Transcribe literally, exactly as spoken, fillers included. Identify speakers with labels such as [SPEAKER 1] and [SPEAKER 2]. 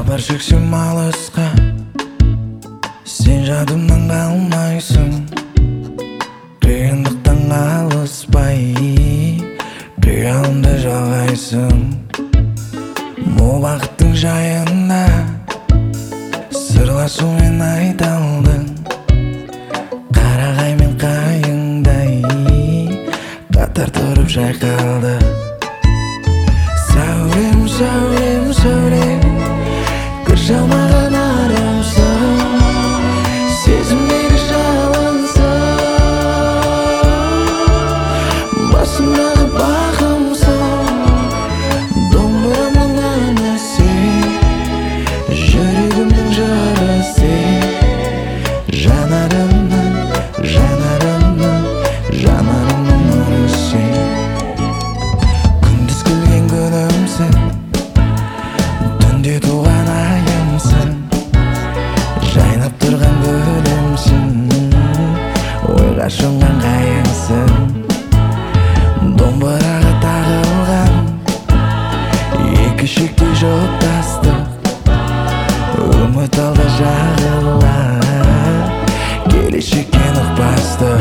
[SPEAKER 1] сапар шексем алысқа, сен жадымнан қалмайсың. Қиындықтан қалыспай қиялымда жалғайсың. Мол бақыттың жайында сырласумен айта алдың. Қарағай мен қайыңдай қатар тұрып жайқалды. Сәулем, сәулем, сәулем, кір шалмаған арымсың, сезімдегі жалынсың, басымдағы бағымсың, домбырамның әні сен, жүрегімнің жыры сен, жанарымның, жанарымның, жанарымның нұры сен. Күндіз күлген күнімсің, түнде туған айымсың, жайнап тұрған гүлімсің, ойға шомған қайыңсың. Домбыраға тағылған екі шекте жұптастық, үміт алда жағылар, келешекке нық басты.